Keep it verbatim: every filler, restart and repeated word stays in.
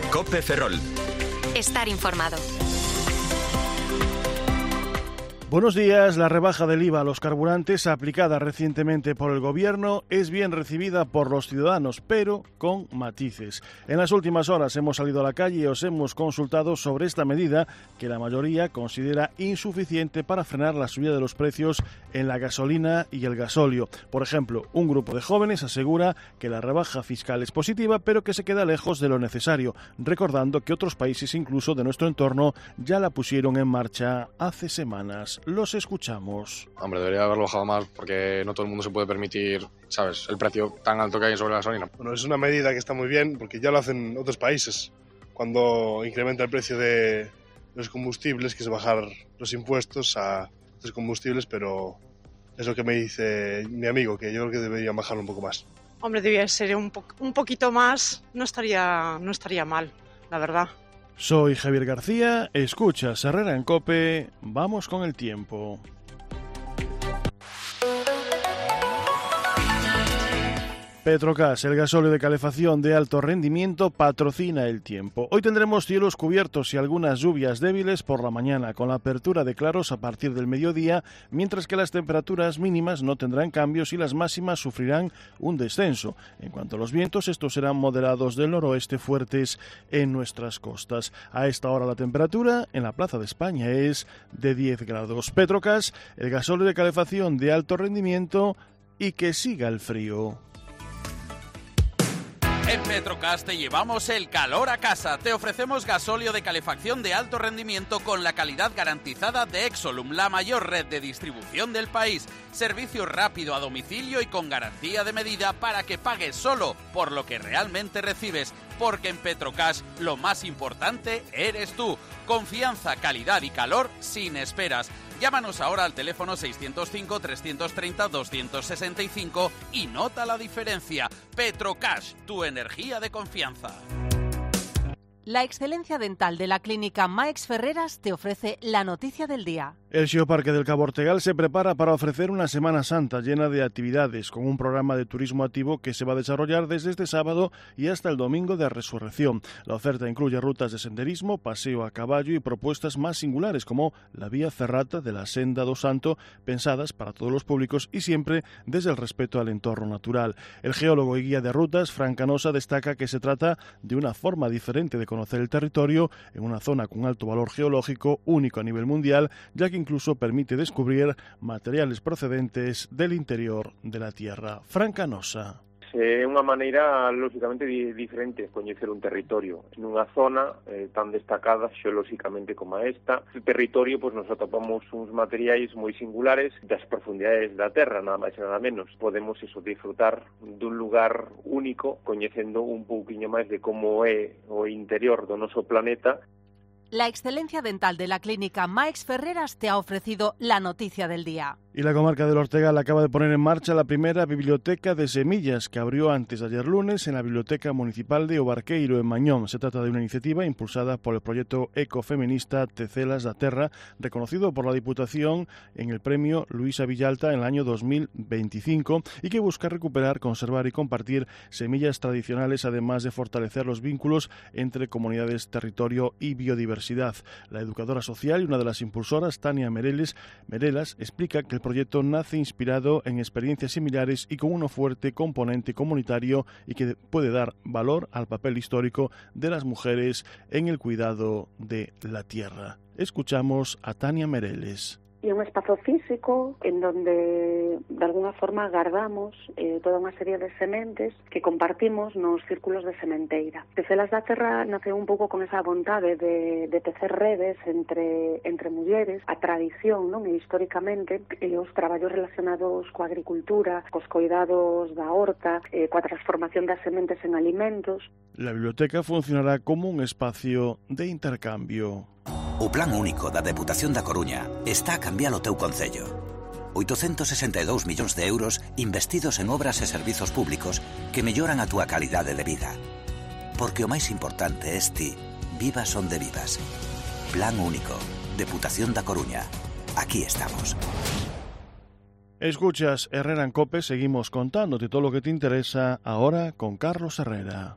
COPE Ferrol. Estar informado. Buenos días. La rebaja del I V A a los carburantes aplicada recientemente por el Gobierno es bien recibida por los ciudadanos, pero con matices. En las últimas horas hemos salido a la calle y os hemos consultado sobre esta medida que la mayoría considera insuficiente para frenar la subida de los precios en la gasolina y el gasóleo. Por ejemplo, un grupo de jóvenes asegura que la rebaja fiscal es positiva, pero que se queda lejos de lo necesario, recordando que otros países, incluso de nuestro entorno, ya la pusieron en marcha hace semanas. Los escuchamos. Hombre, debería haberlo bajado más porque no todo el mundo se puede permitir, ¿sabes?, el precio tan alto que hay sobre la gasolina. Bueno, es una medida que está muy bien porque ya lo hacen otros países. Cuando incrementa el precio de los combustibles, que es bajar los impuestos a los combustibles, pero es lo que me dice mi amigo, que yo creo que deberían bajarlo un poco más. Hombre, debería ser un, po- un poquito más, no estaría, no estaría mal, la verdad. Soy Javier García, escuchas Herrera en COPE, vamos con el tiempo. Petrogas, el gasóleo de calefacción de alto rendimiento, patrocina el tiempo. Hoy tendremos cielos cubiertos y algunas lluvias débiles por la mañana, con la apertura de claros a partir del mediodía, mientras que las temperaturas mínimas no tendrán cambios y las máximas sufrirán un descenso. En cuanto a los vientos, estos serán moderados del noroeste, fuertes en nuestras costas. A esta hora la temperatura en la Plaza de España es de diez grados. Petrogas, el gasóleo de calefacción de alto rendimiento y que siga el frío. En Petrogas te llevamos el calor a casa. Te ofrecemos gasóleo de calefacción de alto rendimiento con la calidad garantizada de Exolum, la mayor red de distribución del país. Servicio rápido a domicilio y con garantía de medida para que pagues solo por lo que realmente recibes. Porque en Petrogas lo más importante eres tú. Confianza, calidad y calor sin esperas. Llámanos ahora al teléfono seiscientos cinco, trescientos treinta, doscientos sesenta y cinco y nota la diferencia. Petrocash, tu energía de confianza. La excelencia dental de la clínica Maeix Ferreras te ofrece la noticia del día. El Xeoparque del Cabo Ortegal se prepara para ofrecer una Semana Santa llena de actividades, con un programa de turismo activo que se va a desarrollar desde este sábado y hasta el domingo de Resurrección. La oferta incluye rutas de senderismo, paseo a caballo y propuestas más singulares como la vía ferrata de la Senda do Santo, pensadas para todos los públicos y siempre desde el respeto al entorno natural. El geólogo y guía de rutas, Fran Canosa, destaca que se trata de una forma diferente de conocer el territorio en una zona con alto valor geológico, único a nivel mundial, ya que incluso permite descubrir materiales procedentes del interior de la Tierra. Fran Canosa. É unha maneira, lógicamente, di- diferente de coñecer un territorio. Nunha zona eh, tan destacada xeolóxicamente como esta, o territorio, pois, nos atopamos uns materiais moi singulares das profundidades da Terra, nada máis e nada menos. Podemos iso disfrutar dun lugar único, coñecendo un pouquiño máis de como é o interior do noso planeta. La excelencia dental de la clínica Maeix Ferreras te ha ofrecido la noticia del día. Y la comarca del Ortegal acaba de poner en marcha la primera biblioteca de semillas que abrió antes de ayer lunes en la Biblioteca Municipal de Obarqueiro, en Mañón. Se trata de una iniciativa impulsada por el proyecto ecofeminista Tecelas da Terra, reconocido por la Diputación en el premio Luisa Villalta en el año dos mil veinticinco y que busca recuperar, conservar y compartir semillas tradicionales, además de fortalecer los vínculos entre comunidades, territorio y biodiversidad. La educadora social y una de las impulsoras, Tania Mereles, Merelas, explica que el proyecto nace inspirado en experiencias similares y con un fuerte componente comunitario y que puede dar valor al papel histórico de las mujeres en el cuidado de la tierra. Escuchamos a Tania Mereles. E un espazo físico en donde de alguna forma guardamos eh, toda unha serie de sementes que compartimos nos círculos de sementeira. Tecelas da Terra nace un pouco con esa vontade de, de tecer redes entre, entre mulleres, a tradición, non? E históricamente e os traballos relacionados coa agricultura, cos coidados da horta, eh, coa transformación das sementes en alimentos. La biblioteca funcionará como un espacio de intercambio. O Plan Único da Deputación da Coruña está a cambiar o teu concello. oitocentos sesenta e dous millóns de euros investidos en obras e servizos públicos que melloran a túa calidade de vida. Porque o máis importante é ti, vivas onde vivas. Plan Único, Deputación da Coruña. Aquí estamos. Escuchas Herrera en COPE, seguimos contándote todo lo que te interesa ahora con Carlos Herrera.